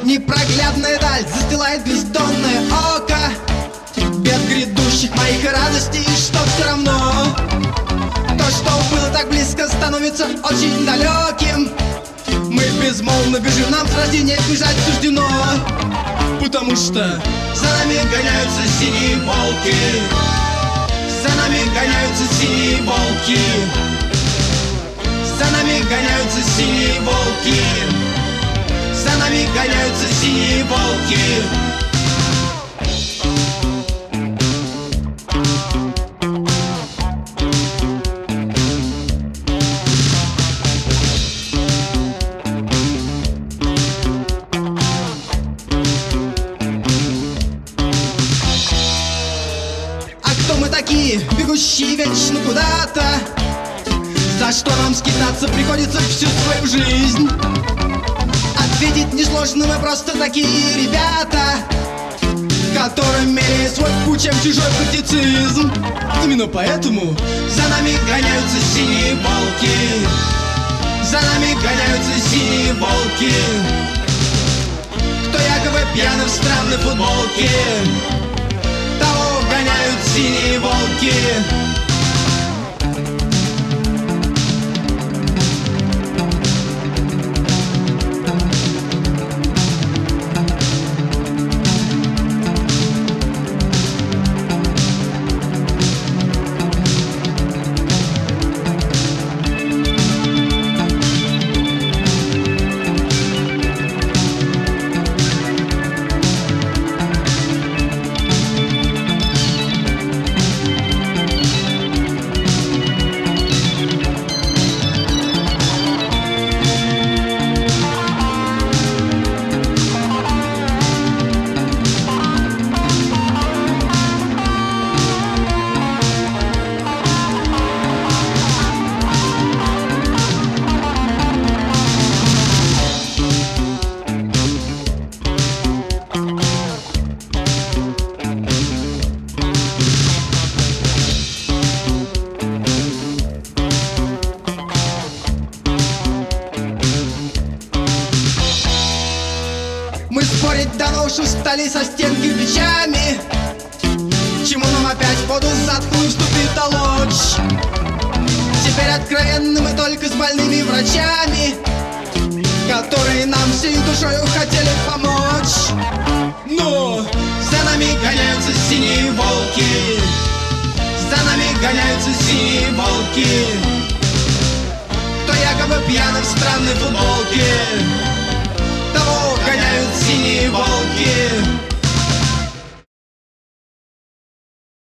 Непроглядная даль застилает бездонное око бед грядущих моих и радостей, что все равно то, что было так близко, становится очень далеким. Мы безмолвно бежим, нам с рождения бежать суждено, потому что за нами гоняются синие волки. За нами гоняются синие волки. За нами гоняются синие волки. За нами гоняются синие волки. А кто мы такие, бегущие вечно куда-то? За что нам скитаться приходится всю свою жизнь? Ответить несложно, мы просто такие ребята, которым меряет свой путь, чем чужой критицизм. Именно поэтому за нами гоняются синие волки. За нами гоняются синие волки. Кто якобы пьяный в странной футболке, того гоняют синие волки. Мы спорить давно уж устали со стен кирпичами. Чему нам опять в воду затхлую вступит толочь? Теперь откровенны мы только с больными врачами, которые нам всей душою хотели помочь. Но за нами гоняются синие волки. За нами гоняются синие волки. Кто якобы пьяный в странной футболке, того гоняют синие волки.